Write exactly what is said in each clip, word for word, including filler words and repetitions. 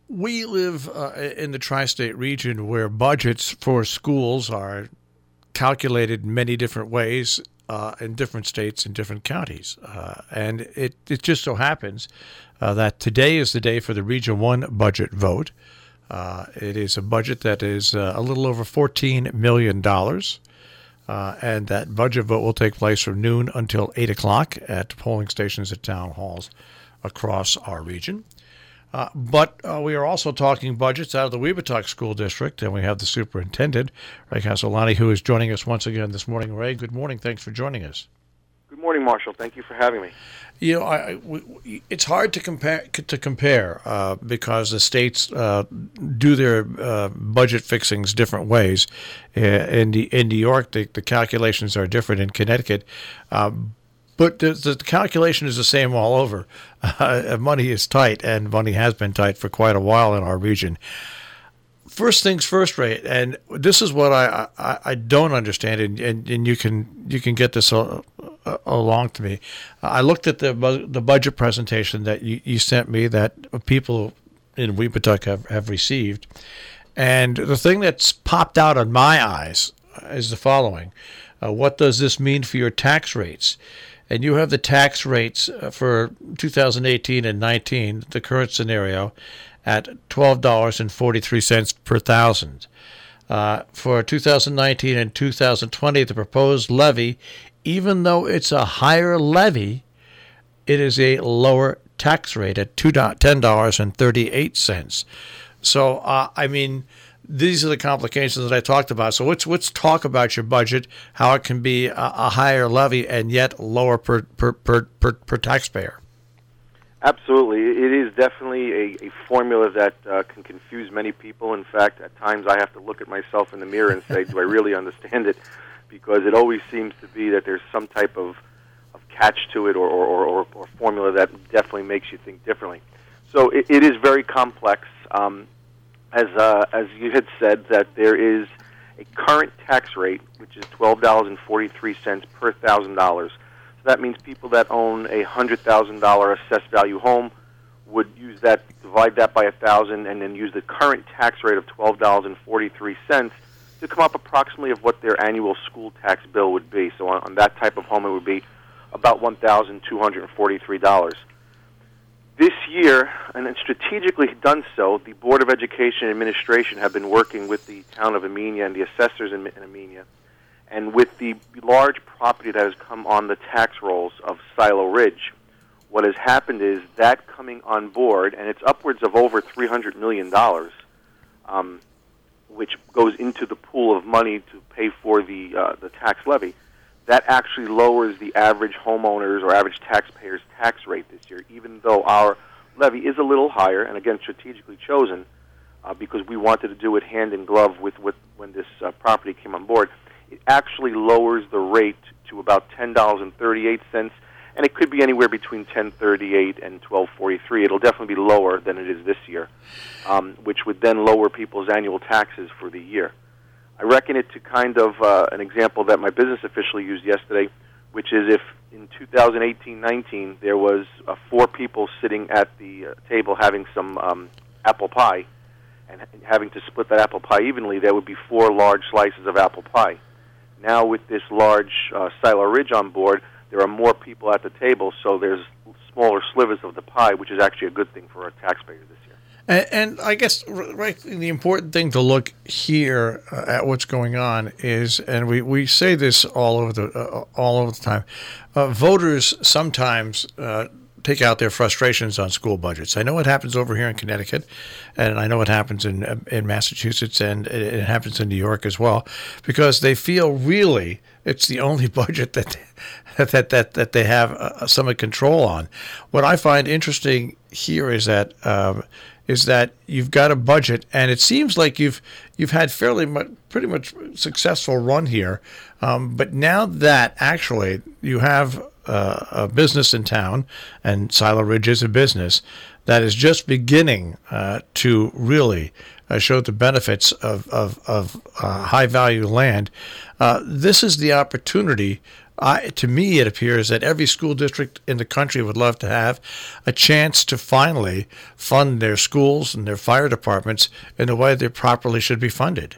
We live uh, in the tri-state region where budgets for schools are calculated in many different ways uh, in different states and different counties. Uh, and it, it just so happens uh, that today is the day for the Region one budget vote. Uh, it is a budget that is uh, a little over fourteen million dollars. Uh, and that budget vote will take place from noon until eight o'clock at polling stations at town halls across our region. Uh, but uh, we are also talking budgets out of the Webutuck School District, and we have the superintendent, Ray Castellani, who is joining us once again this morning. Ray, good morning. Thanks for joining us. Good morning, Marshall. Thank you for having me. You know, I, we, it's hard to compare to compare uh, because the states uh, do their uh, budget fixings different ways. Uh, in the, in New York, the, the calculations are different. In Connecticut, um, but the, the calculation is the same all over. Uh, money is tight, and money has been tight for quite a while in our region. First things first, Ray, and this is what I, I, I don't understand, and, and, and you can you can get this uh, uh, along to me. I looked at the the budget presentation that you, you sent me that people in Webutuck have, have received, and the thing that's popped out on my eyes is the following. Uh, what does this mean for your tax rates? And you have the tax rates for two thousand eighteen and nineteen, the current scenario, at twelve dollars and forty-three cents per thousand. Uh, for two thousand nineteen and two thousand twenty, the proposed levy, even though it's a higher levy, it is a lower tax rate at ten dollars and thirty-eight cents. So, uh, I mean, these are the complications that I talked about. So let's let's talk about your budget, how it can be a, a higher levy and yet lower per per per per, per taxpayer. Absolutely. It is definitely a, a formula that uh, can confuse many people. In fact, at times I have to look at myself in the mirror and say, do I really understand it? Because it always seems to be that there's some type of, of catch to it or, or, or, or formula that definitely makes you think differently. So it, it is very complex. Um, as, uh, as you had said, that there is a current tax rate, which is twelve dollars and forty-three cents per one thousand dollars. That means people that own a one hundred thousand dollars assessed value home would use that, divide that by one thousand, and then use the current tax rate of twelve dollars and forty-three cents to come up approximately of what their annual school tax bill would be. So on, on that type of home, it would be about one thousand two hundred forty-three dollars. This year, and it's strategically done so, the Board of Education and Administration have been working with the town of Amenia and the assessors in, in Amenia. And with the large property that has come on the tax rolls of Silo Ridge, what has happened is that coming on board, and it's upwards of over three hundred million dollars, um, which goes into the pool of money to pay for the uh, the tax levy, that actually lowers the average homeowner's or average taxpayer's tax rate this year, even though our levy is a little higher, and again, strategically chosen, uh, because we wanted to do it hand in glove with, with when this uh, property came on board. It actually lowers the rate to about ten dollars and thirty-eight cents, and it could be anywhere between ten thirty-eight and twelve forty-three. It'll definitely be lower than it is this year, um, which would then lower people's annual taxes for the year. I reckon it to kind of uh, an example that my business official used yesterday, which is if in two thousand eighteen nineteen there was uh, four people sitting at the uh, table having some um, apple pie and having to split that apple pie evenly, there would be four large slices of apple pie. Now with this large uh, Silo Ridge on board, there are more people at the table, so there's smaller slivers of the pie, which is actually a good thing for our taxpayers this year. And, and I guess, right, the important thing to look here uh, at what's going on is, and we, we say this all over the uh, all over the time, uh, voters sometimes uh, take out their frustrations on school budgets. I know it happens over here in Connecticut, and I know it happens in in Massachusetts, and it happens in New York as well, because they feel really it's the only budget that that that that they have uh, some control on. What I find interesting here is that um, is that you've got a budget, and it seems like you've you've had fairly much, pretty much successful run here, um, but now that actually you have uh, a business in town, and Silo Ridge is a business that is just beginning uh, to really uh, show the benefits of of, of uh, high value land. Uh, this is the opportunity I, to me, it appears that every school district in the country would love to have a chance to finally fund their schools and their fire departments in the way they properly should be funded.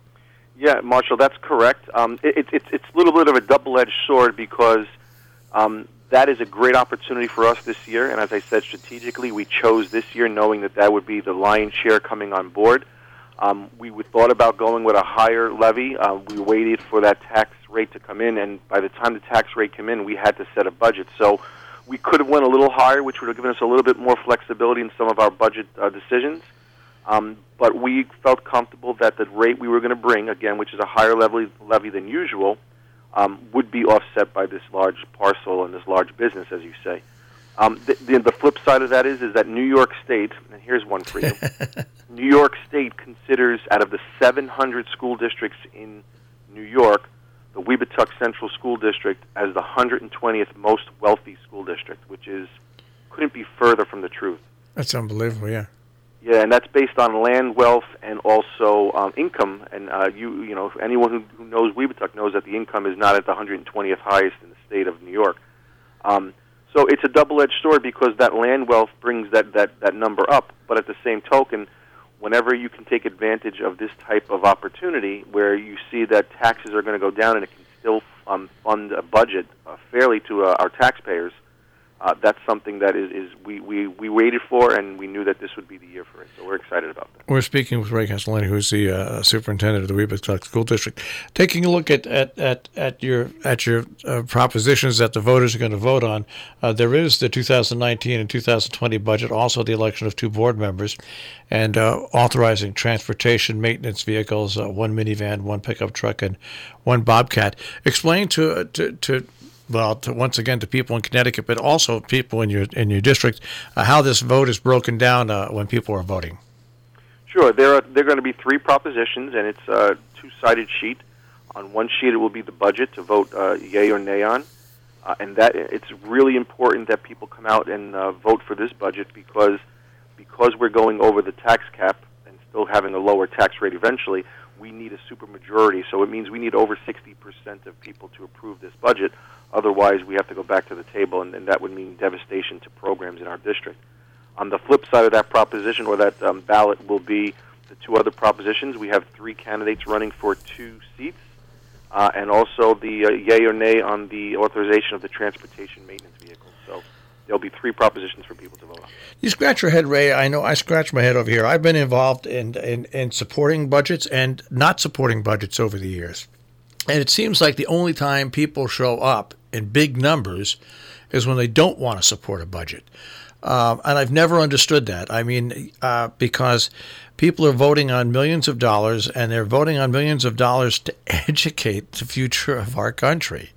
Yeah, Marshall, that's correct. Um, it, it, it's it's a little bit of a double-edged sword because um, that is a great opportunity for us this year. And as I said, strategically, we chose this year knowing that that would be the lion's share coming on board. Um, we thought about going with a higher levy. Uh, we waited for that tax rate to come in, and by the time the tax rate came in, we had to set a budget. So we could have went a little higher, which would have given us a little bit more flexibility in some of our budget uh, decisions. Um, but we felt comfortable that the rate we were going to bring, again, which is a higher levy, levy than usual, um, would be offset by this large parcel and this large business, as you say. Um, the, the, the flip side of that is is that New York State, and here's one for you, New York State considers, out of the seven hundred school districts in New York, the Webutuck Central School District as the one hundred twentieth most wealthy school district, which is couldn't be further from the truth. That's unbelievable, yeah. Yeah, and that's based on land wealth and also um, income. And uh, you, you know, anyone who, who knows Webutuck knows that the income is not at the one hundred twentieth highest in the state of New York. Um, so it's a double-edged sword because that land wealth brings that, that, that number up. But at the same token, whenever you can take advantage of this type of opportunity where you see that taxes are going to go down and it can still um, fund a budget uh, fairly to uh, our taxpayers, Uh, that's something that is, is we, we, we waited for, and we knew that this would be the year for it. So we're excited about that. We're speaking with Ray Castellani, who's the uh, superintendent of the Webutuck School District, taking a look at at, at, at your at your uh, propositions that the voters are going to vote on. Uh, there is the two thousand nineteen and two thousand twenty budget, also the election of two board members, and uh, authorizing transportation maintenance vehicles, uh, one minivan, one pickup truck, and one Bobcat. Explain to to to. Well, to, once again, to people in Connecticut, but also people in your in your district, uh, how this vote is broken down uh, when people are voting. Sure, there are there are going to be three propositions, and it's a two-sided sheet. On one sheet, it will be the budget to vote uh, yay or nay on, uh, and that it's really important that people come out and uh, vote for this budget because because we're going over the tax cap and still having a lower tax rate eventually. We need a supermajority, so it means we need over sixty percent of people to approve this budget. Otherwise, we have to go back to the table, and, and that would mean devastation to programs in our district. On the flip side of that proposition, or that um, ballot, will be the two other propositions. We have three candidates running for two seats, uh, and also the uh, yay or nay on the authorization of the transportation maintenance vehicle. So there'll be three propositions for people to vote on. You scratch your head, Ray. I know I scratch my head over here. I've been involved in, in, in supporting budgets and not supporting budgets over the years. And it seems like the only time people show up in big numbers is when they don't want to support a budget. Um, and I've never understood that. I mean, uh, because people are voting on millions of dollars, and they're voting on millions of dollars to educate the future of our country.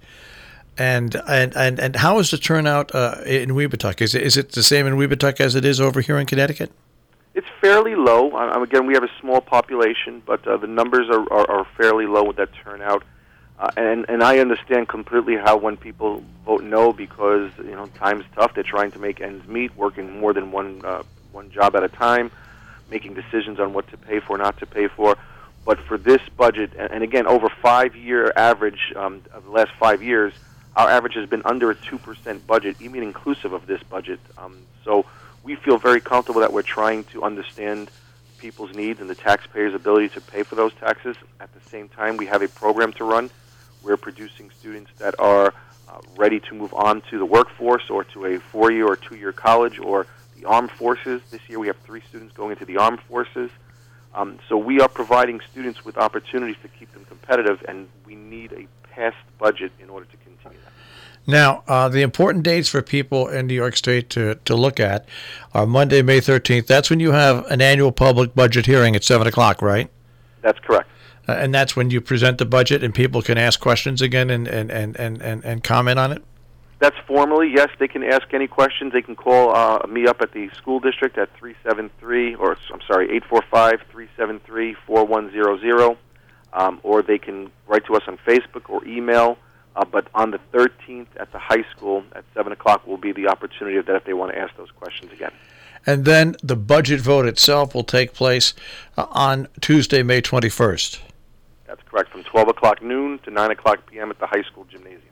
And and, and, and how is the turnout uh, in Webutuck? Is it, is it the same in Webutuck as it is over here in Connecticut? It's fairly low. Um, again, we have a small population, but uh, the numbers are, are, are fairly low with that turnout. Uh, and, and I understand completely how when people vote no because, you know, time's tough. They're trying to make ends meet, working more than one uh, one job at a time, making decisions on what to pay for, not to pay for. But for this budget, and, and again, over five-year average um, of the last five years, our average has been under a two percent budget, even inclusive of this budget. Um, so we feel very comfortable that we're trying to understand people's needs and the taxpayers' ability to pay for those taxes. At the same time, we have a program to run. We're producing students that are uh, ready to move on to the workforce or to a four-year or two-year college or the armed forces. This year we have three students going into the armed forces. Um, so we are providing students with opportunities to keep them competitive, and we need a passed budget in order to continue that. Now, uh, the important dates for people in New York State to, to look at are Monday, May thirteenth. That's when you have an annual public budget hearing at seven o'clock, right? That's correct. Uh, and that's when you present the budget and people can ask questions again and, and, and, and, and, and comment on it? That's formally, yes. They can ask any questions. They can call uh, me up at the school district at three seven three, or I'm sorry, eight four five, three seven three, four one zero zero, um, or they can write to us on Facebook or email. Uh, but on the thirteenth at the high school at seven o'clock will be the opportunity of that if they want to ask those questions again. And then the budget vote itself will take place uh, on Tuesday, May twenty-first. That's correct, from twelve o'clock noon to nine o'clock p.m. at the high school gymnasium.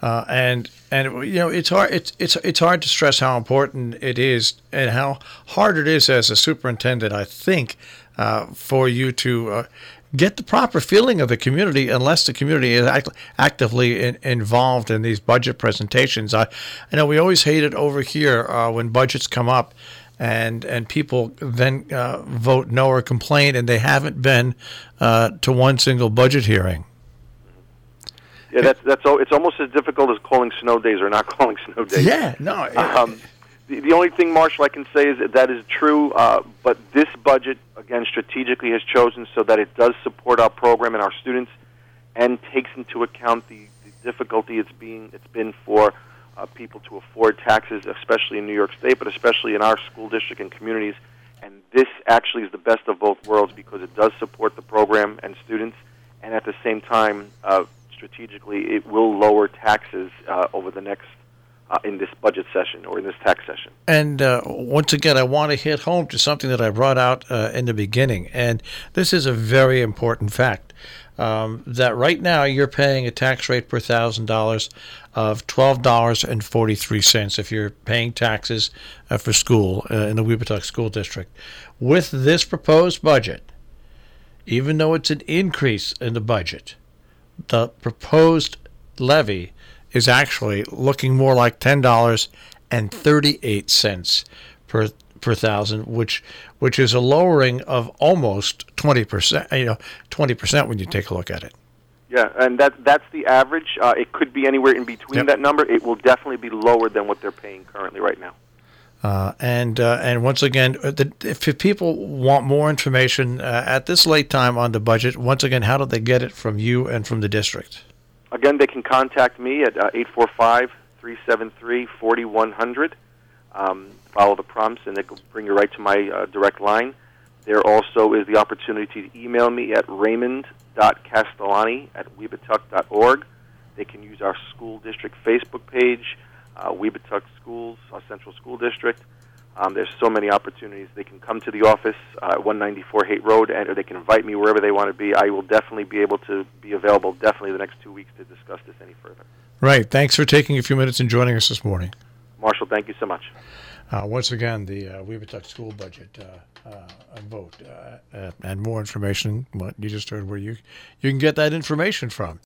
Uh, and and you know it's hard it's it's it's hard to stress how important it is and how hard it is as a superintendent, I think, uh, for you to uh, get the proper feeling of the community unless the community is act- actively in, involved in these budget presentations. I, I know we always hate it over here uh, when budgets come up and and people then uh, vote no or complain, and they haven't been uh, to one single budget hearing. Yeah, that's that's all. It's almost as difficult as calling snow days or not calling snow days. Yeah, no. Um, the, the only thing, Marshall, I can say is that that is true. Uh, but this budget, again, strategically has chosen so that it does support our program and our students, and takes into account the, the difficulty it's being it's been for uh, people to afford taxes, especially in New York State, but especially in our school district and communities. And this actually is the best of both worlds because it does support the program and students, and at the same time. Uh, Strategically, it will lower taxes uh, over the next uh, in this budget session or in this tax session. And uh, once again, I want to hit home to something that I brought out uh, in the beginning, and this is a very important fact. Um, that right now you're paying a tax rate per thousand dollars of twelve dollars and forty three cents if you're paying taxes uh, for school uh, in the Webutuck School District. With this proposed budget, even though it's an increase in the budget, the proposed levy is actually looking more like ten dollars and thirty-eight cents per per thousand, which which is a lowering of almost twenty percent. You know, twenty percent when you take a look at it. Yeah, and that that's the average. Uh, it could be anywhere in between Yep. that number. It will definitely be lower than what they're paying currently right now. Uh, and uh, and once again, uh, the, if people want more information uh, at this late time on the budget, once again, how do they get it from you and from the district? Again, they can contact me at uh, eight four five, three seven three, four one zero zero. Um, follow the prompts, and they will bring you right to my uh, direct line. There also is the opportunity to email me at raymond dot castellani at webutuck dot org. They can use our school district Facebook page, Uh, Webutuck Schools, our Central School District. Um, there's so many opportunities. They can come to the office uh, at one ninety-four Haight Road, and or they can invite me wherever they want to be. I will definitely be able to be available definitely the next two weeks to discuss this any further. Right. Thanks for taking a few minutes and joining us this morning. Marshall, thank you so much. Uh, once again, the uh, Webutuck School Budget uh, uh, vote. Uh, uh, and more information, what you just heard, where you, you can get that information from.